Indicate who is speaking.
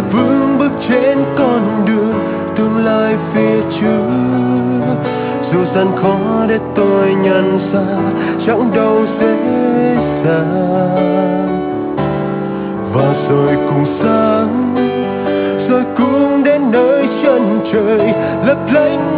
Speaker 1: vững bước trên con đường tương lai phía trước. Dù gian khó để tôi nhận ra chẳng đâu dễ dàng. Và rồi cùng sáng, rồi cùng đến nơi chân trời lấp lánh